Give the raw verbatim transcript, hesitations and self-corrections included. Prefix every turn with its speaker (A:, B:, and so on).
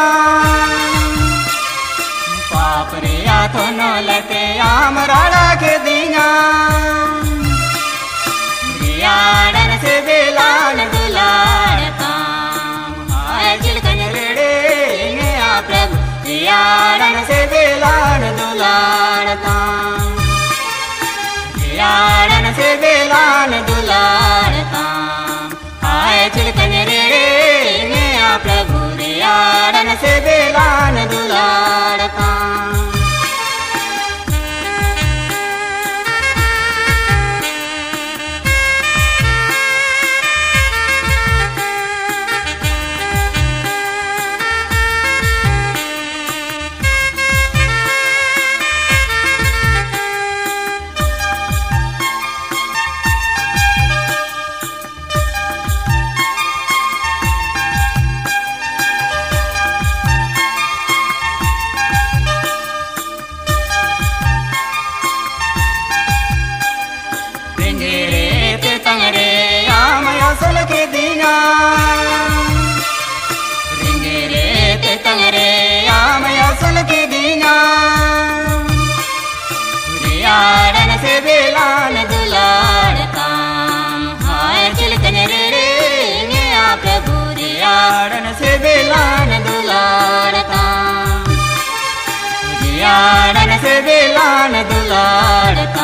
A: पाप रिया तो न लटे आम राड़ा के दिया रियाड़न से बेलान दुलाड़ता हाय चिलकन रेड़े आ प्रभु रियाड़न से बेलान दुलाड़ता रियाड़न से बेलान दुलाड़ता हाय चिलकन रेड़े आ प्रभु रियाड़न से बेलान दुलाड़ता सल के दिया रिंगे रे ते तंगरे आम सल के दिया रियाड़न से बेलान दुलाड़ता हाय चिलकन रे आ प्रभु रियाड़न से बेलान दुलाड़ता रियाड़न से बेलान दुलाड़ता